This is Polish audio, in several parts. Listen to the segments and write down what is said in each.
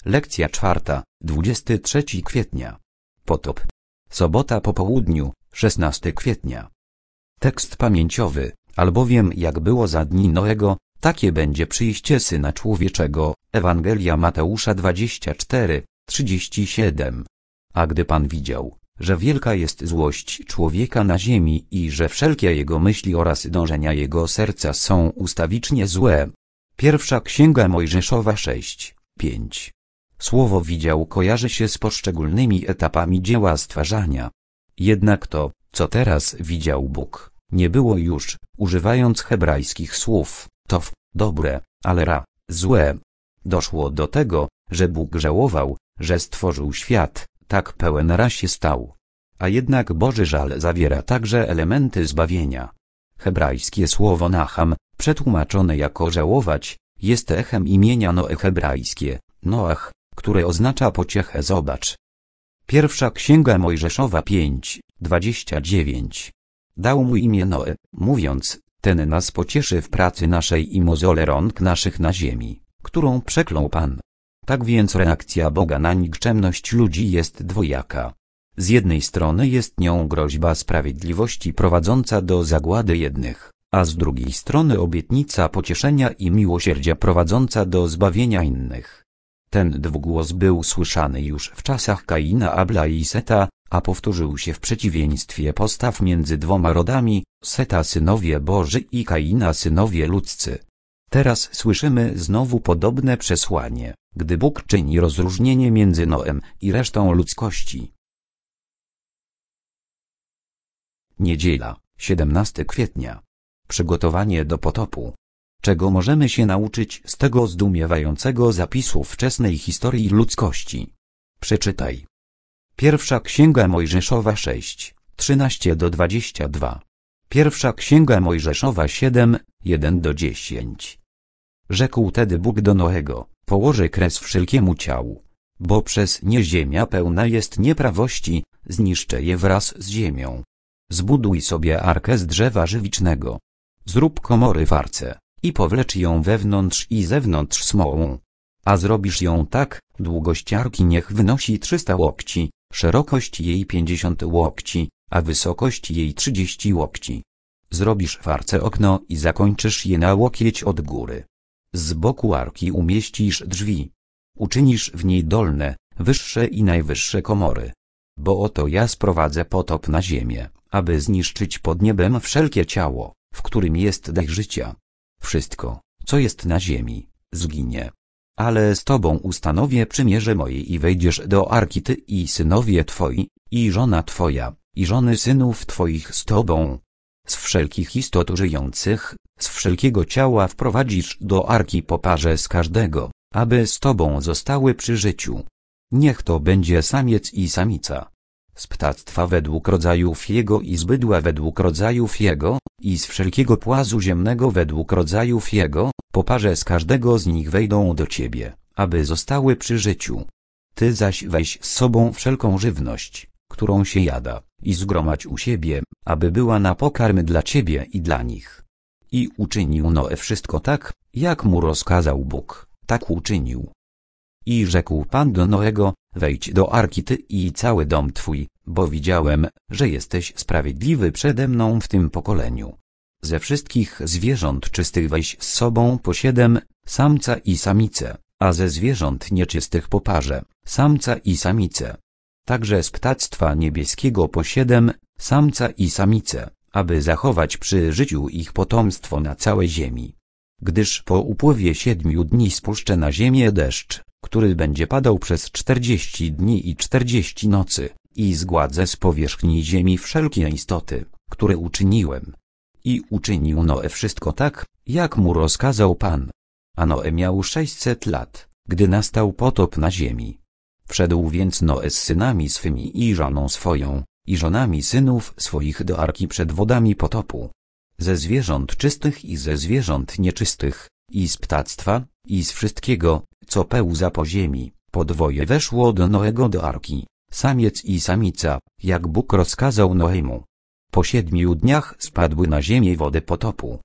Lekcja 4, 23 kwietnia. Potop. Sobota po południu, 16 kwietnia. Tekst pamięciowy, albowiem jak było za dni Noego, takie będzie przyjście Syna Człowieczego. Ewangelia Mateusza 24, 37. A gdy Pan widział, że wielka jest złość człowieka na ziemi i że wszelkie jego myśli oraz dążenia jego serca są ustawicznie złe. Pierwsza Księga Mojżeszowa 6, 5. Słowo widział kojarzy się z poszczególnymi etapami dzieła stwarzania. Jednak to, co teraz widział Bóg, nie było już, używając hebrajskich słów, tow, dobre, ale ra, złe. Doszło do tego, że Bóg żałował, że stworzył świat, tak pełen ra się stał. A jednak Boży żal zawiera także elementy zbawienia. Hebrajskie słowo nacham, przetłumaczone jako żałować, jest echem imienia Noe hebrajskie, Noach, które oznacza pociechę. Zobacz. Pierwsza Księga Mojżeszowa 5, 29. Dał mu imię Noe, mówiąc, ten nas pocieszy w pracy naszej i mozole rąk naszych na ziemi, którą przeklął Pan. Tak więc reakcja Boga na nikczemność ludzi jest dwojaka. Z jednej strony jest nią groźba sprawiedliwości prowadząca do zagłady jednych, a z drugiej strony obietnica pocieszenia i miłosierdzia prowadząca do zbawienia innych. Ten dwugłos był słyszany już w czasach Kaina, Abla i Seta, a powtórzył się w przeciwieństwie postaw między dwoma rodami, Seta synowie Boży i Kaina synowie ludzcy. Teraz słyszymy znowu podobne przesłanie, gdy Bóg czyni rozróżnienie między Noem i resztą ludzkości. Niedziela, 17 kwietnia. Przygotowanie do potopu. Czego możemy się nauczyć z tego zdumiewającego zapisu wczesnej historii ludzkości? Przeczytaj. Pierwsza Księga Mojżeszowa 6, 13-22. Pierwsza Księga Mojżeszowa 7, 1-10. Rzekł tedy Bóg do Noego, położę kres wszelkiemu ciału, bo przez nie ziemia pełna jest nieprawości, zniszczę je wraz z ziemią. Zbuduj sobie arkę z drzewa żywicznego. Zrób komory w arce i powlecz ją wewnątrz i zewnątrz smołą. A zrobisz ją tak, długość arki niech wynosi 300 łokci, szerokość jej 50 łokci, a wysokość jej 30 łokci. Zrobisz w arce okno i zakończysz je na łokieć od góry. Z boku arki umieścisz drzwi. Uczynisz w niej dolne, wyższe i najwyższe komory. Bo oto ja sprowadzę potop na ziemię, aby zniszczyć pod niebem wszelkie ciało, w którym jest dech życia. Wszystko, co jest na ziemi, zginie. Ale z tobą ustanowię przymierze moje i wejdziesz do arki ty i synowie twoi, i żona twoja, i żony synów twoich z tobą. Z wszelkich istot żyjących, z wszelkiego ciała wprowadzisz do arki po parze z każdego, aby z tobą zostały przy życiu. Niech to będzie samiec i samica. Z ptactwa według rodzajów jego i z bydła według rodzajów jego, i z wszelkiego płazu ziemnego według rodzajów jego, po parze z każdego z nich wejdą do ciebie, aby zostały przy życiu. Ty zaś weź z sobą wszelką żywność, którą się jada, i zgromadź u siebie, aby była na pokarm dla ciebie i dla nich. I uczynił Noe wszystko tak, jak mu rozkazał Bóg, tak uczynił. I rzekł Pan do Noego, wejdź do arki ty i cały dom twój, bo widziałem, że jesteś sprawiedliwy przede mną w tym pokoleniu. Ze wszystkich zwierząt czystych weź z sobą po 7, samca i samicę, a ze zwierząt nieczystych po parze, samca i samicę. Także z ptactwa niebieskiego po 7, samca i samicę, aby zachować przy życiu ich potomstwo na całej ziemi. Gdyż po upływie 7 dni spuszczę na ziemię deszcz, który będzie padał przez 40 dni i 40 nocy, i zgładzę z powierzchni ziemi wszelkie istoty, które uczyniłem. I uczynił Noe wszystko tak, jak mu rozkazał Pan. A Noe miał 600 lat, gdy nastał potop na ziemi. Wszedł więc Noe z synami swymi i żoną swoją, i żonami synów swoich do arki przed wodami potopu. Ze zwierząt czystych i ze zwierząt nieczystych, i z ptactwa, i z wszystkiego, co pełza po ziemi, podwoje weszło do Noego do arki, samiec i samica, jak Bóg rozkazał Noemu. Po 7 dniach spadły na ziemię wody potopu.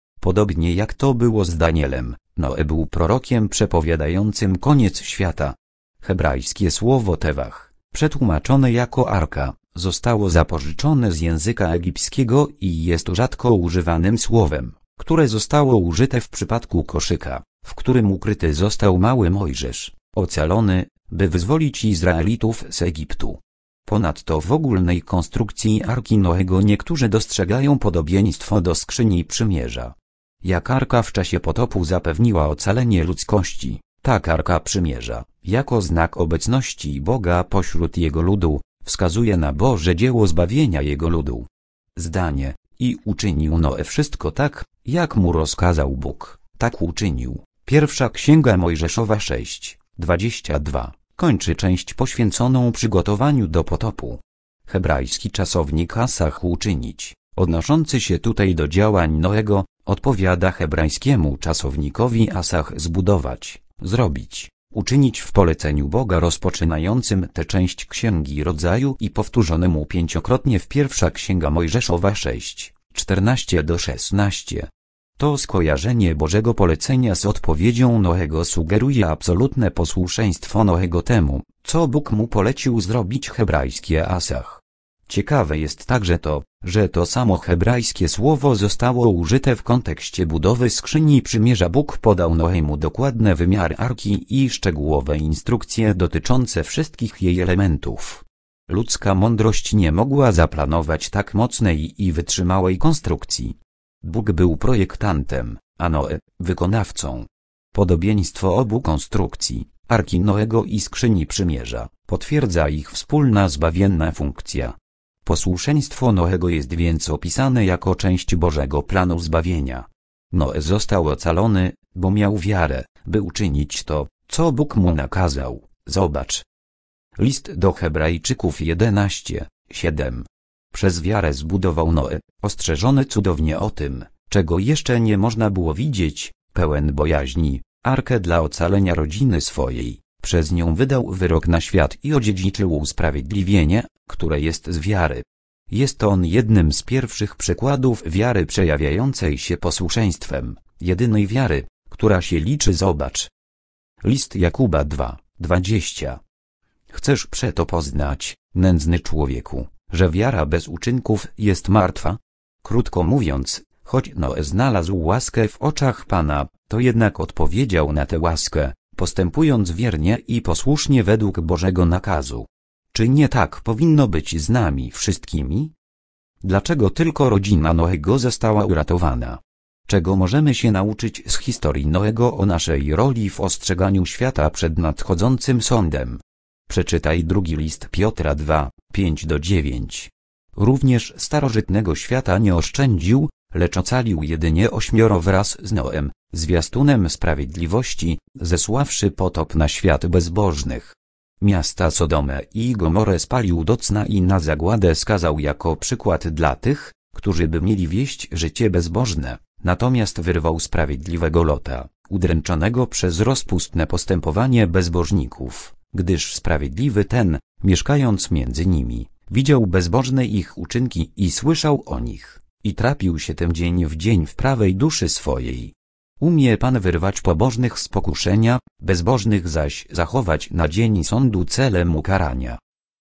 Podobnie jak to było z Danielem, Noe był prorokiem przepowiadającym koniec świata, Hebrajskie słowo tewach, przetłumaczone jako arka, zostało zapożyczone z języka egipskiego i jest rzadko używanym słowem, które zostało użyte w przypadku koszyka, w którym ukryty został mały Mojżesz, ocalony, by wyzwolić Izraelitów z Egiptu. Ponadto w ogólnej konstrukcji Arki Noego niektórzy dostrzegają podobieństwo do skrzyni przymierza. Jak Arka w czasie potopu zapewniła ocalenie ludzkości, tak Arka Przymierza, jako znak obecności Boga pośród Jego ludu, wskazuje na Boże dzieło zbawienia Jego ludu. Zdanie: i uczynił Noe wszystko tak, jak mu rozkazał Bóg, tak uczynił. Pierwsza Księga Mojżeszowa 6:22 kończy część poświęconą przygotowaniu do potopu. Hebrajski czasownik asach uczynić, odnoszący się tutaj do działań Noego, odpowiada hebrajskiemu czasownikowi asach zbudować, zrobić, uczynić w poleceniu Boga rozpoczynającym tę część Księgi Rodzaju i powtórzonemu 5-krotnie w Pierwsza Księga Mojżeszowa 6:14-16. To skojarzenie Bożego polecenia z odpowiedzią Noego sugeruje absolutne posłuszeństwo Noego temu, co Bóg mu polecił zrobić. Hebrajskie asach. Ciekawe jest także to, że to samo hebrajskie słowo zostało użyte w kontekście budowy skrzyni przymierza. Bóg podał Noemu dokładne wymiary arki i szczegółowe instrukcje dotyczące wszystkich jej elementów. Ludzka mądrość nie mogła zaplanować tak mocnej i wytrzymałej konstrukcji. Bóg był projektantem, a Noe wykonawcą. Podobieństwo obu konstrukcji, Arki Noego i skrzyni przymierza, potwierdza ich wspólna zbawienna funkcja. Posłuszeństwo Noego jest więc opisane jako część Bożego planu zbawienia. Noe został ocalony, bo miał wiarę, by uczynić to, co Bóg mu nakazał. Zobacz. List do Hebrajczyków 11:7. Przez wiarę zbudował Noe, ostrzeżony cudownie o tym, czego jeszcze nie można było widzieć, pełen bojaźni, arkę dla ocalenia rodziny swojej. Przez nią wydał wyrok na świat i odziedziczył usprawiedliwienie, które jest z wiary. Jest on jednym z pierwszych przykładów wiary przejawiającej się posłuszeństwem, jedynej wiary, która się liczy. Zobacz. List Jakuba 2:20. Chcesz przeto poznać, nędzny człowieku, że wiara bez uczynków jest martwa? Krótko mówiąc, choć Noe znalazł łaskę w oczach Pana, to jednak odpowiedział na tę łaskę, postępując wiernie i posłusznie według Bożego nakazu. Czy nie tak powinno być z nami wszystkimi? Dlaczego tylko rodzina Noego została uratowana? Czego możemy się nauczyć z historii Noego o naszej roli w ostrzeganiu świata przed nadchodzącym sądem? Przeczytaj drugi list Piotra 2:5-9. Również starożytnego świata nie oszczędził, lecz ocalił jedynie 8 wraz z Noem, zwiastunem sprawiedliwości, zesławszy potop na świat bezbożnych. Miasta Sodomę i Gomorę spalił do cna i na zagładę skazał jako przykład dla tych, którzy by mieli wieść życie bezbożne, natomiast wyrwał sprawiedliwego Lota, udręczonego przez rozpustne postępowanie bezbożników, gdyż sprawiedliwy ten, mieszkając między nimi, widział bezbożne ich uczynki i słyszał o nich, i trapił się tym dzień w dzień w prawej duszy swojej. Umie Pan wyrwać pobożnych z pokuszenia, bezbożnych zaś zachować na dzień sądu celem ukarania.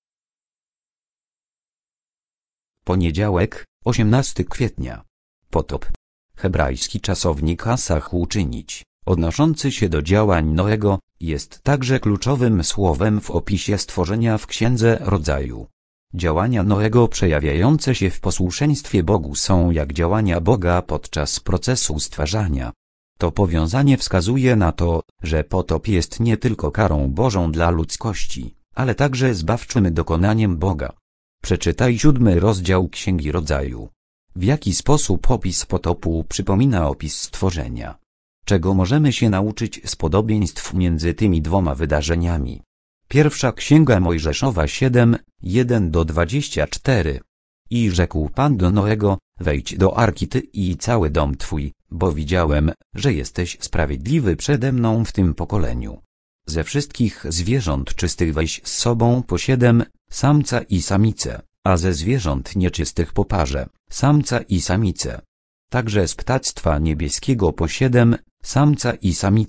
Poniedziałek, 18 kwietnia. Potop. Hebrajski czasownik asach uczynić, odnoszący się do działań Noego, jest także kluczowym słowem w opisie stworzenia w Księdze Rodzaju. Działania Noego przejawiające się w posłuszeństwie Bogu są jak działania Boga podczas procesu stwarzania. To powiązanie wskazuje na to, że potop jest nie tylko karą Bożą dla ludzkości, ale także zbawczym dokonaniem Boga. Przeczytaj 7 rozdział Księgi Rodzaju. W jaki sposób opis potopu przypomina opis stworzenia? Czego możemy się nauczyć z podobieństw między tymi dwoma wydarzeniami? Pierwsza Księga Mojżeszowa 7:1-24. I rzekł Pan do Noego: wejdź do arki ty i cały dom twój, bo widziałem, że jesteś sprawiedliwy przede mną w tym pokoleniu. Ze wszystkich zwierząt czystych weź z sobą po 7, samca i samicę, a ze zwierząt nieczystych po parze, samca i samicę. Także z ptactwa niebieskiego po 7, samca i samicę,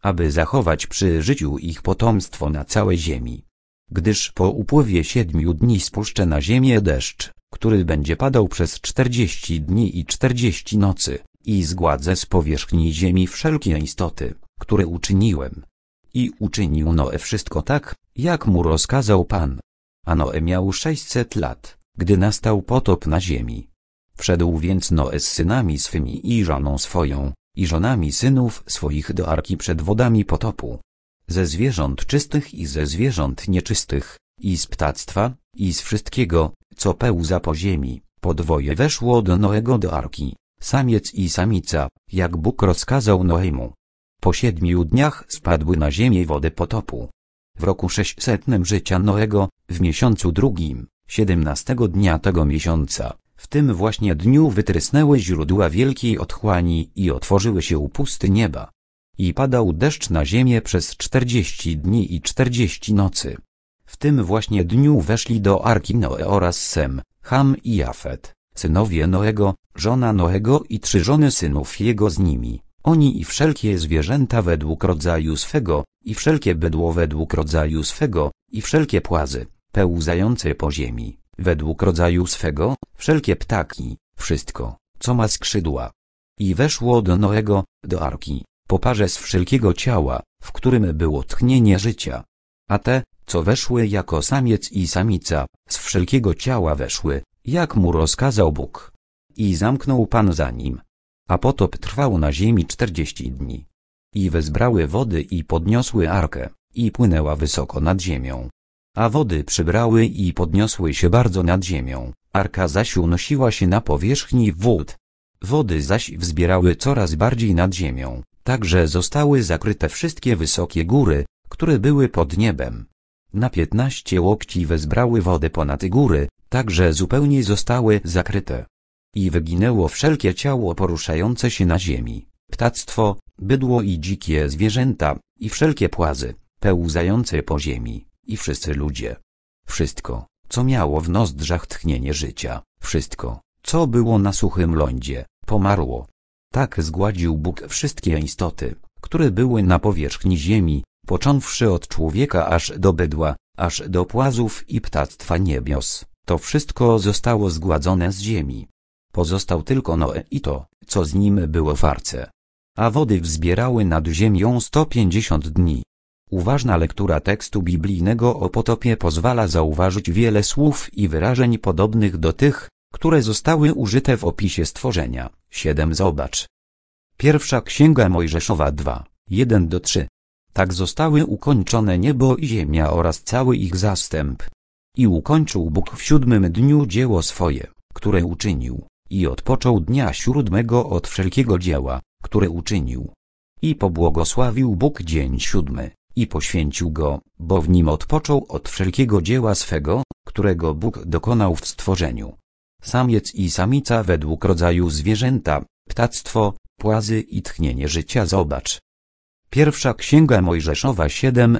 aby zachować przy życiu ich potomstwo na całej ziemi. Gdyż po upływie 7 dni spuszczę na ziemię deszcz, który będzie padał przez 40 dni i 40 nocy, i zgładzę z powierzchni ziemi wszelkie istoty, które uczyniłem. I uczynił Noe wszystko tak, jak mu rozkazał Pan. A Noe miał 600 lat, gdy nastał potop na ziemi. Wszedł więc Noe z synami swymi i żoną swoją, i żonami synów swoich do arki przed wodami potopu. Ze zwierząt czystych i ze zwierząt nieczystych, i z ptactwa, i z wszystkiego, co pełza po ziemi, podwoje weszło do Noego do arki, samiec i samica, jak Bóg rozkazał Noemu. Po 7 dniach spadły na ziemię wody potopu. W roku 600 życia Noego, w miesiącu drugim, 17 dnia tego miesiąca, w tym właśnie dniu wytrysnęły źródła wielkiej otchłani i otworzyły się upusty nieba. I padał deszcz na ziemię przez 40 dni i 40 nocy. W tym właśnie dniu weszli do arki Noe oraz Sem, Ham i Jafet, synowie Noego, żona Noego i 3 żony synów jego z nimi, oni i wszelkie zwierzęta według rodzaju swego, i wszelkie bydło według rodzaju swego, i wszelkie płazy, pełzające po ziemi, według rodzaju swego, wszelkie ptaki, wszystko, co ma skrzydła. I weszło do Noego, do arki, po parze z wszelkiego ciała, w którym było tchnienie życia. A te, co weszły jako samiec i samica, z wszelkiego ciała weszły, jak mu rozkazał Bóg. I zamknął Pan za nim. A potop trwał na ziemi 40 dni. I wezbrały wody i podniosły arkę, i płynęła wysoko nad ziemią. A wody przybrały i podniosły się bardzo nad ziemią, arka zaś unosiła się na powierzchni wód. Wody zaś wzbierały coraz bardziej nad ziemią, tak że zostały zakryte wszystkie wysokie góry, które były pod niebem. Na 15 łokci wezbrały wody ponad góry, tak że zupełnie zostały zakryte. I wyginęło wszelkie ciało poruszające się na ziemi, ptactwo, bydło i dzikie zwierzęta, i wszelkie płazy, pełzające po ziemi, i wszyscy ludzie. Wszystko, co miało w nozdrzach tchnienie życia, wszystko, co było na suchym lądzie, pomarło. Tak zgładził Bóg wszystkie istoty, które były na powierzchni ziemi, począwszy od człowieka aż do bydła, aż do płazów i ptactwa niebios. To wszystko zostało zgładzone z ziemi. Pozostał tylko Noe i to, co z nim było w arce. A wody wzbierały nad ziemią 150 dni. Uważna lektura tekstu biblijnego o potopie pozwala zauważyć wiele słów i wyrażeń podobnych do tych, które zostały użyte w opisie stworzenia. 7 Zobacz. Pierwsza Księga Mojżeszowa 2, 1-3. Tak zostały ukończone niebo i ziemia oraz cały ich zastęp. I ukończył Bóg w 7 dniu dzieło swoje, które uczynił, i odpoczął dnia 7 od wszelkiego dzieła, które uczynił. I pobłogosławił Bóg dzień 7, i poświęcił go, bo w nim odpoczął od wszelkiego dzieła swego, którego Bóg dokonał w stworzeniu. Samiec i samica według rodzaju zwierzęta, ptactwo, płazy i tchnienie życia. Zobacz. Pierwsza Księga Mojżeszowa 7,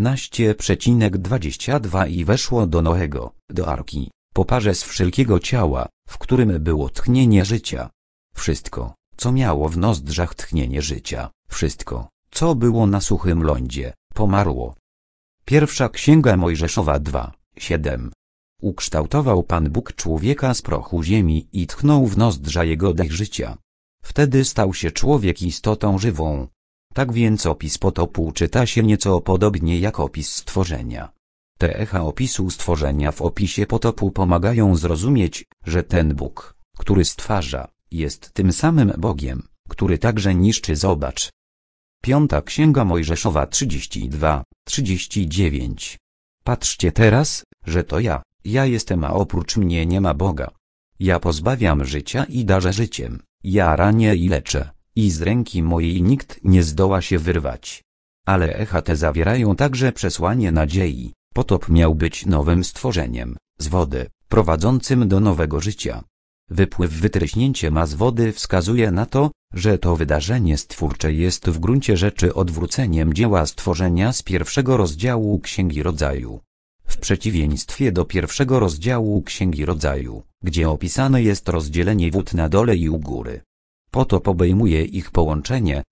15,22 I weszło do Noego, do arki, po parze z wszelkiego ciała, w którym było tchnienie życia. Wszystko, co miało w nozdrzach tchnienie życia, wszystko, co było na suchym lądzie, pomarło. Pierwsza Księga Mojżeszowa 2, 7. Ukształtował Pan Bóg człowieka z prochu ziemi i tchnął w nozdrza jego dech życia. Wtedy stał się człowiek istotą żywą. Tak więc opis potopu czyta się nieco podobnie jak opis stworzenia. Te echa opisu stworzenia w opisie potopu pomagają zrozumieć, że ten Bóg, który stwarza, jest tym samym Bogiem, który także niszczy. Zobacz. Piąta Księga Mojżeszowa 32, 39. Patrzcie teraz, że to ja jestem, a oprócz mnie nie ma Boga. Ja pozbawiam życia i darzę życiem, ja ranię i leczę, i z ręki mojej nikt nie zdoła się wyrwać. Ale echa te zawierają także przesłanie nadziei. Potop miał być nowym stworzeniem, z wody, prowadzącym do nowego życia. Wypływ wytryśnięcie ma z wody wskazuje na to, że to wydarzenie stwórcze jest w gruncie rzeczy odwróceniem dzieła stworzenia z 1 rozdziału Księgi Rodzaju. W przeciwieństwie do 1 rozdziału Księgi Rodzaju, gdzie opisane jest rozdzielenie wód na dole i u góry. Potop obejmuje ich połączenie,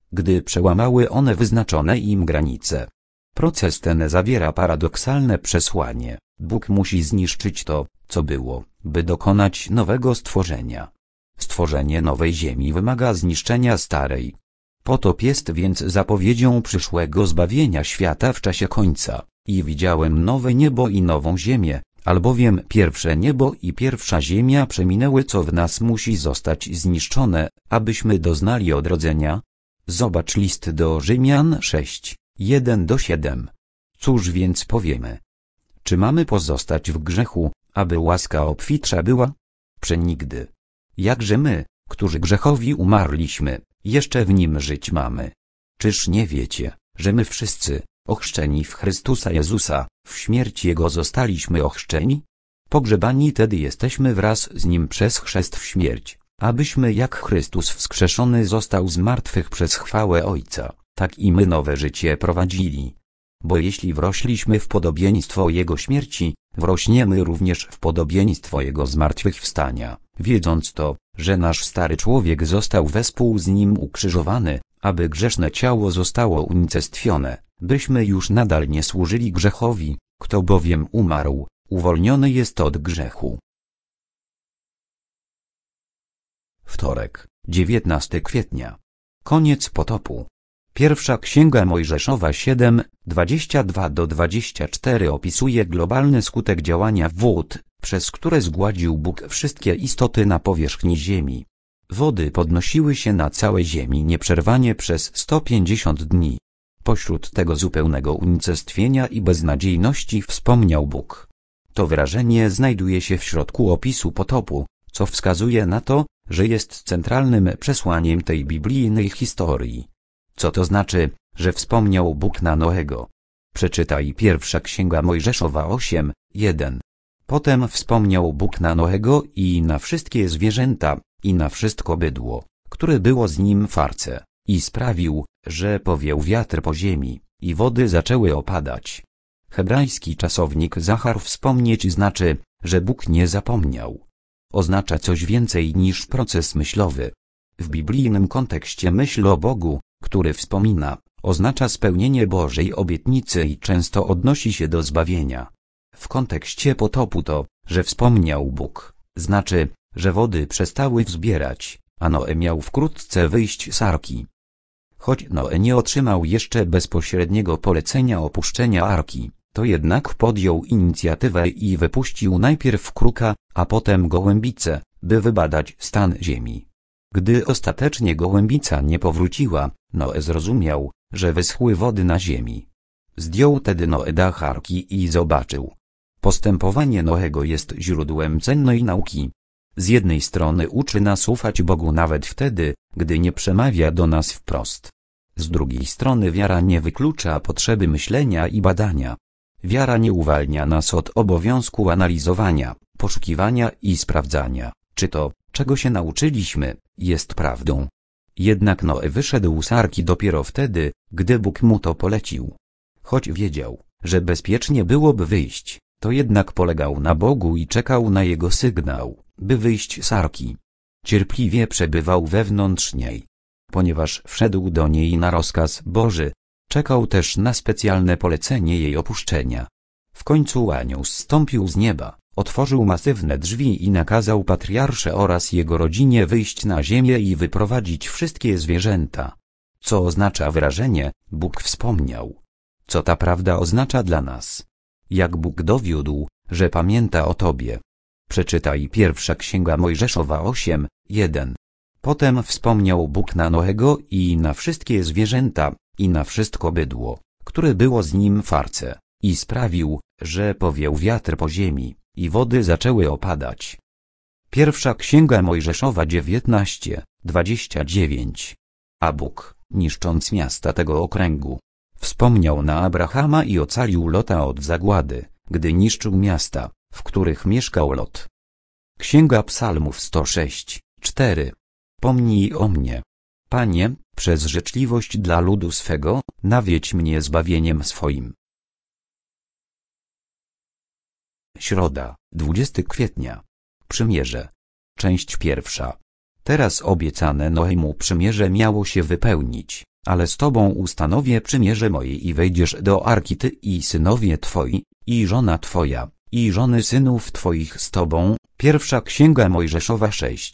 gdy przełamały one wyznaczone im granice. Proces ten zawiera paradoksalne przesłanie: Bóg musi zniszczyć to, co było, by dokonać nowego stworzenia. Stworzenie nowej ziemi wymaga zniszczenia starej. Potop jest więc zapowiedzią przyszłego zbawienia świata w czasie końca. I widziałem nowe niebo i nową ziemię, albowiem pierwsze niebo i pierwsza ziemia przeminęły, co w nas musi zostać zniszczone, abyśmy doznali odrodzenia. Zobacz list do Rzymian 6, 1-7. Cóż więc powiemy? Czy mamy pozostać w grzechu, aby łaska obfitsza była? Przenigdy. Jakże my, którzy grzechowi umarliśmy, jeszcze w nim żyć mamy? Czyż nie wiecie, że my wszyscy, ochrzczeni w Chrystusa Jezusa, w śmierć Jego zostaliśmy ochrzczeni? Pogrzebani tedy jesteśmy wraz z Nim przez chrzest w śmierć, abyśmy jak Chrystus wskrzeszony został z martwych przez chwałę Ojca, tak i my nowe życie prowadzili. Bo jeśli wrośliśmy w podobieństwo Jego śmierci, wrośniemy również w podobieństwo Jego zmartwychwstania, wiedząc to, że nasz stary człowiek został wespół z Nim ukrzyżowany, aby grzeszne ciało zostało unicestwione, byśmy już nadal nie służyli grzechowi, kto bowiem umarł, uwolniony jest od grzechu. Wtorek, 19 kwietnia. Koniec potopu. Pierwsza Księga Mojżeszowa 7, 22-24 opisuje globalny skutek działania wód, przez które zgładził Bóg wszystkie istoty na powierzchni ziemi. Wody podnosiły się na całej ziemi nieprzerwanie przez 150 dni. Pośród tego zupełnego unicestwienia i beznadziejności wspomniał Bóg. To wyrażenie znajduje się w środku opisu potopu, co wskazuje na to, że jest centralnym przesłaniem tej biblijnej historii. Co to znaczy, że wspomniał Bóg na Noego? Przeczytaj pierwsza Księga Mojżeszowa 8, 1. Potem wspomniał Bóg na Noego i na wszystkie zwierzęta, i na wszystko bydło, które było z nim w arce, i sprawił, że powieł wiatr po ziemi, i wody zaczęły opadać. Hebrajski czasownik zachar wspomnieć znaczy, że Bóg nie zapomniał. Oznacza coś więcej niż proces myślowy. W biblijnym kontekście myśl o Bogu, który wspomina, oznacza spełnienie Bożej obietnicy i często odnosi się do zbawienia. W kontekście potopu to, że wspomniał Bóg, znaczy, że wody przestały wzbierać, a Noe miał wkrótce wyjść z arki. Choć Noe nie otrzymał jeszcze bezpośredniego polecenia opuszczenia arki, to jednak podjął inicjatywę i wypuścił najpierw kruka, a potem gołębicę, by wybadać stan ziemi. Gdy ostatecznie gołębica nie powróciła, Noe zrozumiał, że wyschły wody na ziemi. Zdjął tedy Noe dach arki i zobaczył. Postępowanie Noego jest źródłem cennej nauki. Z jednej strony uczy nas ufać Bogu nawet wtedy, gdy nie przemawia do nas wprost. Z drugiej strony wiara nie wyklucza potrzeby myślenia i badania. Wiara nie uwalnia nas od obowiązku analizowania, poszukiwania i sprawdzania, czy to, czego się nauczyliśmy, jest prawdą. Jednak Noe wyszedł z arki dopiero wtedy, gdy Bóg mu to polecił. Choć wiedział, że bezpiecznie byłoby wyjść, to jednak polegał na Bogu i czekał na jego sygnał, by wyjść z arki. Cierpliwie przebywał wewnątrz niej. Ponieważ wszedł do niej na rozkaz Boży, czekał też na specjalne polecenie jej opuszczenia. W końcu anioł zstąpił z nieba, otworzył masywne drzwi i nakazał patriarsze oraz jego rodzinie wyjść na ziemię i wyprowadzić wszystkie zwierzęta. Co oznacza wyrażenie, Bóg wspomniał? Co ta prawda oznacza dla nas? Jak Bóg dowiódł, że pamięta o tobie? Przeczytaj pierwsza Księga Mojżeszowa 8, 1. Potem wspomniał Bóg na Noego i na wszystkie zwierzęta, i na wszystko bydło, które było z nim w arce, i sprawił, że powieł wiatr po ziemi, i wody zaczęły opadać. Pierwsza Księga Mojżeszowa 19, 29. A Bóg, niszcząc miasta tego okręgu, wspomniał na Abrahama i ocalił Lota od zagłady, gdy niszczył miasta, w których mieszkał Lot. Księga Psalmów 106, 4. Pomnij o mnie, Panie, przez życzliwość dla ludu swego, nawiedź mnie zbawieniem swoim. Środa, 20 kwietnia. Przymierze. Część pierwsza. Teraz obiecane Noemu przymierze miało się wypełnić, ale z tobą ustanowię przymierze moje i wejdziesz do arki ty i synowie twoi, i żona twoja, i żony synów twoich z tobą. Pierwsza Księga Mojżeszowa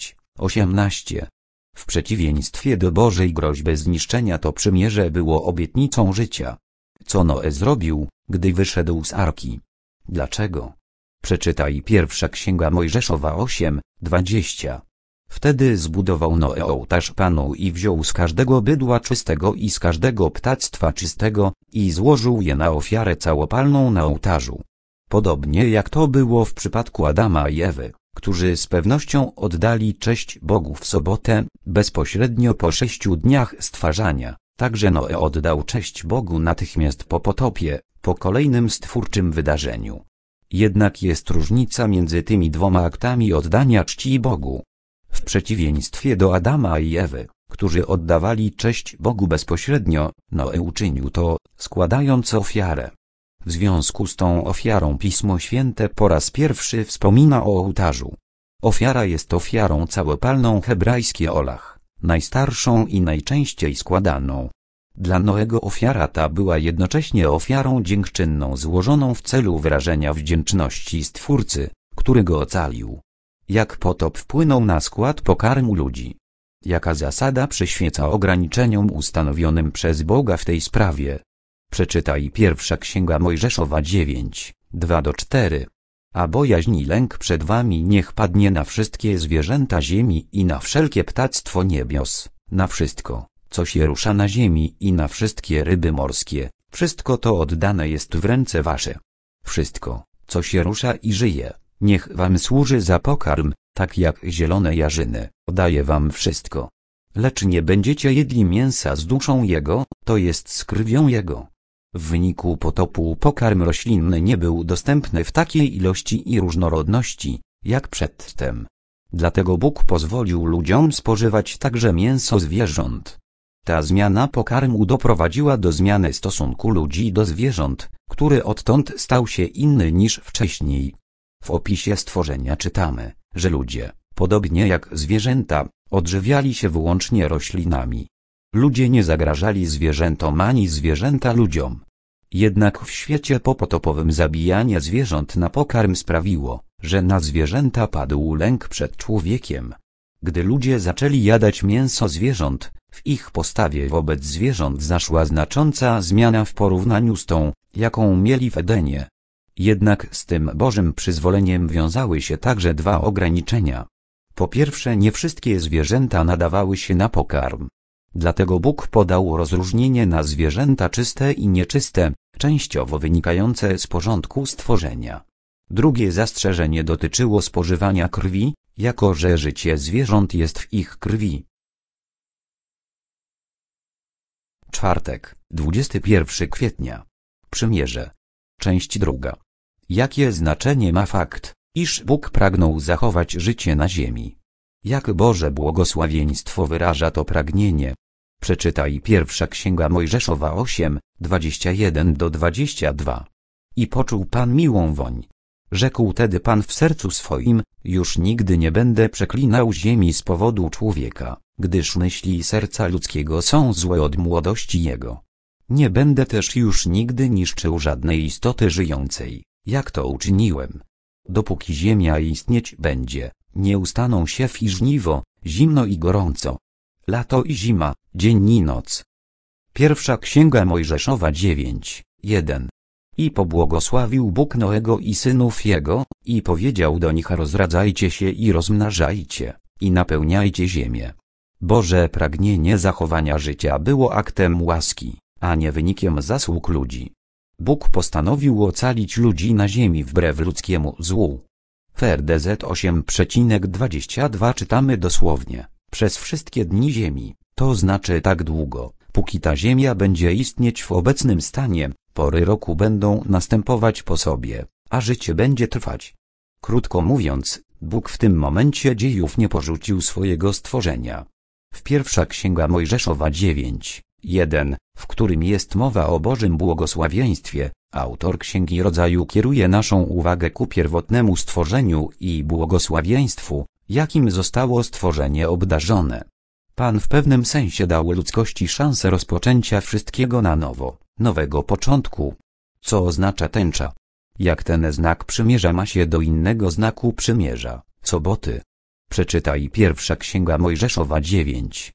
6:18. W przeciwieństwie do Bożej groźby zniszczenia to przymierze było obietnicą życia. Co Noe zrobił, gdy wyszedł z arki? Dlaczego? Przeczytaj Pierwsza Księga Mojżeszowa 8:20. Wtedy zbudował Noe ołtarz Panu i wziął z każdego bydła czystego i z każdego ptactwa czystego i złożył je na ofiarę całopalną na ołtarzu. Podobnie jak to było w przypadku Adama i Ewy, którzy z pewnością oddali cześć Bogu w sobotę, bezpośrednio po 6 dniach stwarzania, także Noe oddał cześć Bogu natychmiast po potopie, po kolejnym stwórczym wydarzeniu. Jednak jest różnica między tymi dwoma aktami oddania czci Bogu. W przeciwieństwie do Adama i Ewy, którzy oddawali cześć Bogu bezpośrednio, Noe uczynił to, składając ofiarę. W związku z tą ofiarą Pismo Święte po raz pierwszy wspomina o ołtarzu. Ofiara jest ofiarą całopalną hebrajskie olach, najstarszą i najczęściej składaną. Dla Noego ofiara ta była jednocześnie ofiarą dziękczynną złożoną w celu wyrażenia wdzięczności Stwórcy, który go ocalił. Jak potop wpłynął na skład pokarmu ludzi? Jaka zasada przyświeca ograniczeniom ustanowionym przez Boga w tej sprawie? Przeczytaj Pierwsza Księga Mojżeszowa 9:2-4. A bojaźń i lęk przed wami niech padnie na wszystkie zwierzęta ziemi i na wszelkie ptactwo niebios, na wszystko, co się rusza na ziemi i na wszystkie ryby morskie, wszystko to oddane jest w ręce wasze. Wszystko, co się rusza i żyje, niech wam służy za pokarm, tak jak zielone jarzyny, daję wam wszystko. Lecz nie będziecie jedli mięsa z duszą jego, to jest z krwią jego. W wyniku potopu pokarm roślinny nie był dostępny w takiej ilości i różnorodności, jak przedtem. Dlatego Bóg pozwolił ludziom spożywać także mięso zwierząt. Ta zmiana pokarmu doprowadziła do zmiany stosunku ludzi do zwierząt, który odtąd stał się inny niż wcześniej. W opisie stworzenia czytamy, że ludzie, podobnie jak zwierzęta, odżywiali się wyłącznie roślinami. Ludzie nie zagrażali zwierzętom ani zwierzęta ludziom. Jednak w świecie popotopowym zabijanie zwierząt na pokarm sprawiło, że na zwierzęta padł lęk przed człowiekiem. Gdy ludzie zaczęli jadać mięso zwierząt, w ich postawie wobec zwierząt zaszła znacząca zmiana w porównaniu z tą, jaką mieli w Edenie. Jednak z tym Bożym przyzwoleniem wiązały się także dwa ograniczenia. Po pierwsze, nie wszystkie zwierzęta nadawały się na pokarm. Dlatego Bóg podał rozróżnienie na zwierzęta czyste i nieczyste, częściowo wynikające z porządku stworzenia. Drugie zastrzeżenie dotyczyło spożywania krwi, jako że życie zwierząt jest w ich krwi. Czwartek, 21 kwietnia. Przymierze. Część druga. Jakie znaczenie ma fakt, iż Bóg pragnął zachować życie na ziemi? Jak Boże błogosławieństwo wyraża to pragnienie? Przeczytaj Pierwsza Księga Mojżeszowa 8:21-22. I poczuł Pan miłą woń. Rzekł tedy Pan w sercu swoim, już nigdy nie będę przeklinał ziemi z powodu człowieka, gdyż myśli serca ludzkiego są złe od młodości jego. Nie będę też już nigdy niszczył żadnej istoty żyjącej, jak to uczyniłem. Dopóki ziemia istnieć będzie, nie ustaną siew i żniwo, zimno i gorąco. Lato i zima, dzień i noc. Pierwsza Księga Mojżeszowa 9:1. I pobłogosławił Bóg Noego i synów jego, i powiedział do nich: rozradzajcie się i rozmnażajcie, i napełniajcie ziemię. Boże pragnienie zachowania życia było aktem łaski, a nie wynikiem zasług ludzi. Bóg postanowił ocalić ludzi na ziemi wbrew ludzkiemu złu. W RDZ 8:22 czytamy dosłownie: przez wszystkie dni ziemi, to znaczy tak długo, póki ta ziemia będzie istnieć w obecnym stanie, pory roku będą następować po sobie, a życie będzie trwać. Krótko mówiąc, Bóg w tym momencie dziejów nie porzucił swojego stworzenia. W Pierwsza Księga Mojżeszowa 9:1, w którym jest mowa o Bożym błogosławieństwie, autor Księgi Rodzaju kieruje naszą uwagę ku pierwotnemu stworzeniu i błogosławieństwu, jakim zostało stworzenie obdarzone. Pan w pewnym sensie dał ludzkości szansę rozpoczęcia wszystkiego na nowo, nowego początku. Co oznacza tęcza? Jak ten znak przymierza ma się do innego znaku przymierza, soboty? Przeczytaj pierwsza Księga Mojżeszowa 9,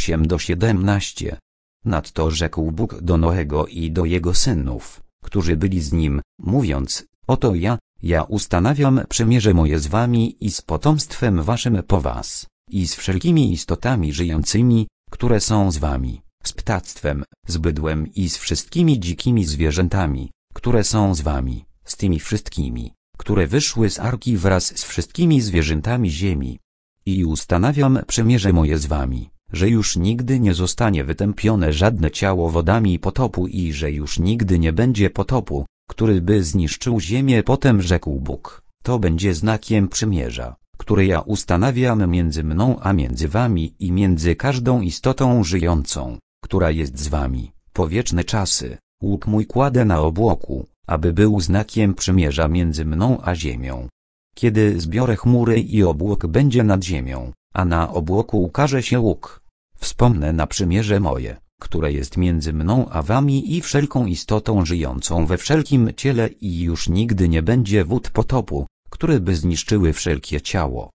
8-17. Nadto rzekł Bóg do Noego i do jego synów, którzy byli z nim, mówiąc: oto ja ustanawiam przymierze moje z wami i z potomstwem waszym po was, i z wszelkimi istotami żyjącymi, które są z wami, z ptactwem, z bydłem i z wszystkimi dzikimi zwierzętami, które są z wami, z tymi wszystkimi, które wyszły z arki wraz z wszystkimi zwierzętami ziemi. I ustanawiam przymierze moje z wami, że już nigdy nie zostanie wytępione żadne ciało wodami potopu i że już nigdy nie będzie potopu, który by zniszczył ziemię. Potem rzekł Bóg: to będzie znakiem przymierza, które ja ustanawiam między mną a między wami i między każdą istotą żyjącą, która jest z wami, po wieczne czasy. Łuk mój kładę na obłoku, aby był znakiem przymierza między mną a ziemią. Kiedy zbiorę chmury i obłok będzie nad ziemią, a na obłoku ukaże się łuk, wspomnę na przymierze moje, które jest między mną a wami i wszelką istotą żyjącą we wszelkim ciele i już nigdy nie będzie wód potopu, które by zniszczyły wszelkie ciało.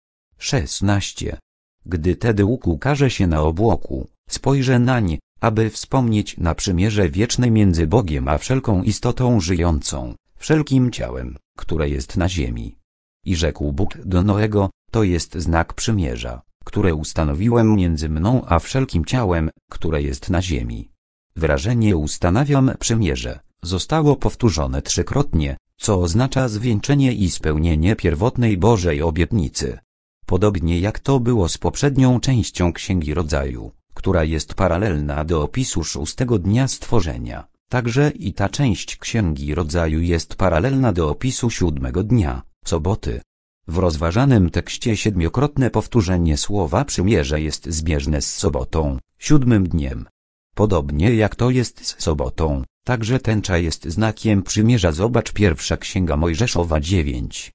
16. Gdy tedy łuk ukaże się na obłoku, spojrzę nań, aby wspomnieć na przymierze wieczne między Bogiem a wszelką istotą żyjącą, wszelkim ciałem, które jest na ziemi. I rzekł Bóg do Noego: to jest znak przymierza, które ustanowiłem między mną a wszelkim ciałem, które jest na ziemi. Wyrażenie ustanawiam przymierze zostało powtórzone trzykrotnie, co oznacza zwieńczenie i spełnienie pierwotnej Bożej obietnicy. Podobnie jak to było z poprzednią częścią Księgi Rodzaju, która jest paralelna do opisu 6 dnia stworzenia, także i ta część Księgi Rodzaju jest paralelna do opisu 7 dnia, soboty. W rozważanym tekście 7-krotne powtórzenie słowa przymierze jest zbieżne z sobotą, 7 dniem. Podobnie jak to jest z sobotą, także tęcza jest znakiem przymierza. Zobacz pierwsza Księga Mojżeszowa 9,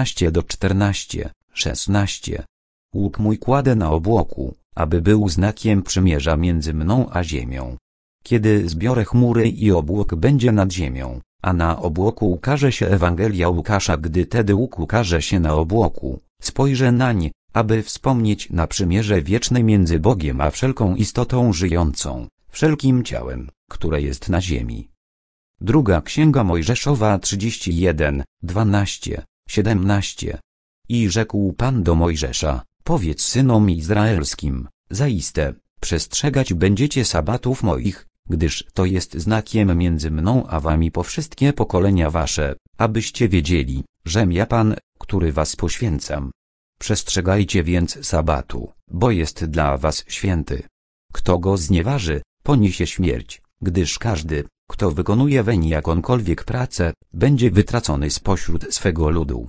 13-14, 16. Łuk mój kładę na obłoku, aby był znakiem przymierza między mną a ziemią. Kiedy zbiorę chmury i obłok będzie nad ziemią, a na obłoku ukaże się Ewangelia Łukasza. Gdy tedy łuk ukaże się na obłoku, spojrzę nań, aby wspomnieć na przymierze wieczne między Bogiem a wszelką istotą żyjącą, wszelkim ciałem, które jest na ziemi. Druga Księga Mojżeszowa 31, 12, 17. I rzekł Pan do Mojżesza: powiedz synom izraelskim: zaiste, przestrzegać będziecie sabatów moich, gdyż to jest znakiem między mną a wami po wszystkie pokolenia wasze, abyście wiedzieli, żem ja Pan, który was poświęcam. Przestrzegajcie więc sabatu, bo jest dla was święty. Kto go znieważy, poniesie śmierć, gdyż każdy, kto wykonuje weń jakąkolwiek pracę, będzie wytracony spośród swego ludu.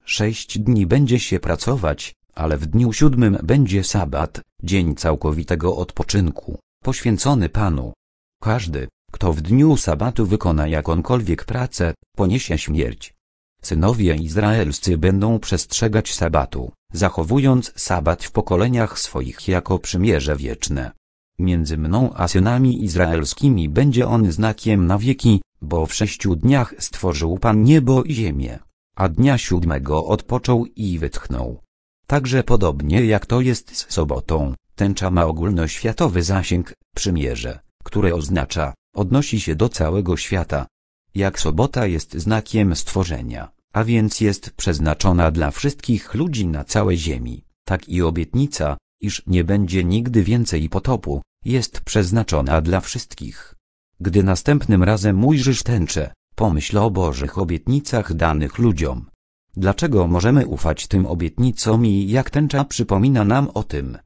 6 dni będzie się pracować, ale w dniu 7 będzie sabat, dzień całkowitego odpoczynku, poświęcony Panu. Każdy, kto w dniu sabatu wykona jakąkolwiek pracę, poniesie śmierć. Synowie izraelscy będą przestrzegać sabatu, zachowując sabat w pokoleniach swoich jako przymierze wieczne. Między mną a synami izraelskimi będzie on znakiem na wieki, bo w 6 dniach stworzył Pan niebo i ziemię, a dnia 7 odpoczął i wytchnął. Także podobnie jak to jest z sobotą, tęcza ma ogólnoświatowy zasięg, przymierze, które oznacza, odnosi się do całego świata. Jak sobota jest znakiem stworzenia, a więc jest przeznaczona dla wszystkich ludzi na całej ziemi, tak i obietnica, iż nie będzie nigdy więcej potopu, jest przeznaczona dla wszystkich. Gdy następnym razem ujrzysz tęczę, pomyśl o Bożych obietnicach danych ludziom. Dlaczego możemy ufać tym obietnicom i jak tęcza przypomina nam o tym?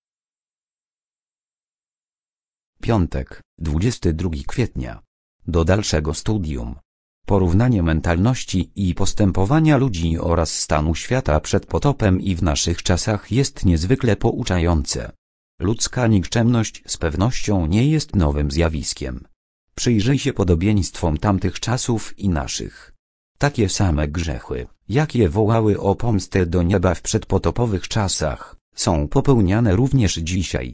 Piątek, 22 kwietnia. Do dalszego studium. Porównanie mentalności i postępowania ludzi oraz stanu świata przed potopem i w naszych czasach jest niezwykle pouczające. Ludzka nikczemność z pewnością nie jest nowym zjawiskiem. Przyjrzyj się podobieństwom tamtych czasów i naszych. Takie same grzechy, jakie wołały o pomstę do nieba w przedpotopowych czasach, są popełniane również dzisiaj.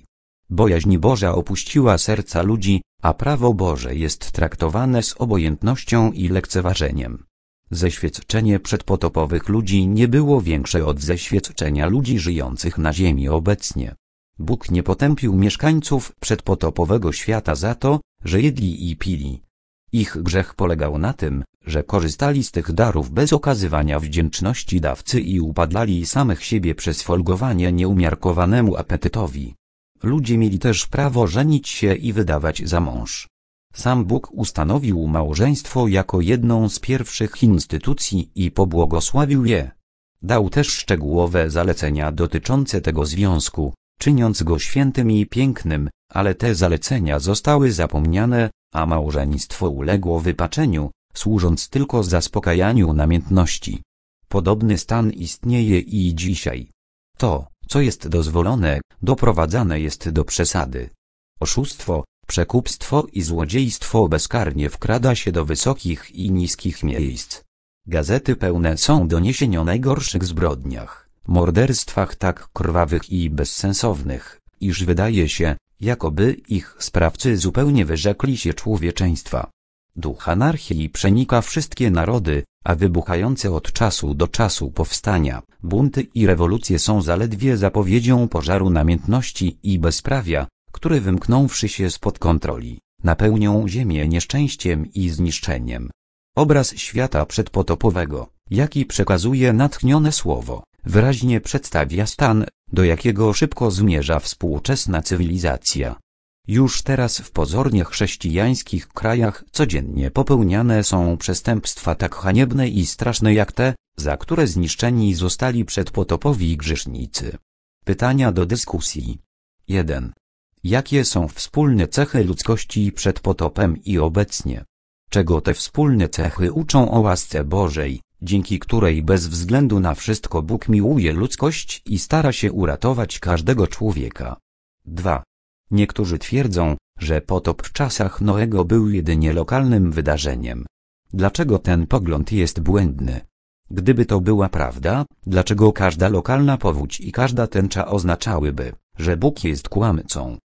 Bojaźń Boża opuściła serca ludzi, a prawo Boże jest traktowane z obojętnością i lekceważeniem. Zeświadczenie przedpotopowych ludzi nie było większe od zeświadczenia ludzi żyjących na ziemi obecnie. Bóg nie potępił mieszkańców przedpotopowego świata za to, że jedli i pili. Ich grzech polegał na tym, że korzystali z tych darów bez okazywania wdzięczności dawcy i upadlali samych siebie przez folgowanie nieumiarkowanemu apetytowi. Ludzie mieli też prawo żenić się i wydawać za mąż. Sam Bóg ustanowił małżeństwo jako jedną z pierwszych instytucji i pobłogosławił je. Dał też szczegółowe zalecenia dotyczące tego związku, czyniąc go świętym i pięknym, ale te zalecenia zostały zapomniane, a małżeństwo uległo wypaczeniu, służąc tylko zaspokajaniu namiętności. Podobny stan istnieje i dzisiaj. To, co jest dozwolone, doprowadzane jest do przesady. Oszustwo, przekupstwo i złodziejstwo bezkarnie wkrada się do wysokich i niskich miejsc. Gazety pełne są doniesień o najgorszych zbrodniach, morderstwach tak krwawych i bezsensownych, iż wydaje się, jakoby ich sprawcy zupełnie wyrzekli się człowieczeństwa. Duch anarchii przenika wszystkie narody, a wybuchające od czasu do czasu powstania, bunty i rewolucje są zaledwie zapowiedzią pożaru namiętności i bezprawia, które wymknąwszy się spod kontroli, napełnią ziemię nieszczęściem i zniszczeniem. Obraz świata przedpotopowego, jaki przekazuje natchnione słowo, wyraźnie przedstawia stan, do jakiego szybko zmierza współczesna cywilizacja. Już teraz w pozornie chrześcijańskich krajach codziennie popełniane są przestępstwa tak haniebne i straszne jak te, za które zniszczeni zostali przedpotopowi grzesznicy. Pytania do dyskusji. 1. Jakie są wspólne cechy ludzkości przed potopem i obecnie? Czego te wspólne cechy uczą o łasce Bożej, dzięki której bez względu na wszystko Bóg miłuje ludzkość i stara się uratować każdego człowieka? 2. Niektórzy twierdzą, że potop w czasach Noego był jedynie lokalnym wydarzeniem. Dlaczego ten pogląd jest błędny? Gdyby to była prawda, dlaczego każda lokalna powódź i każda tęcza oznaczałyby, że Bóg jest kłamcą?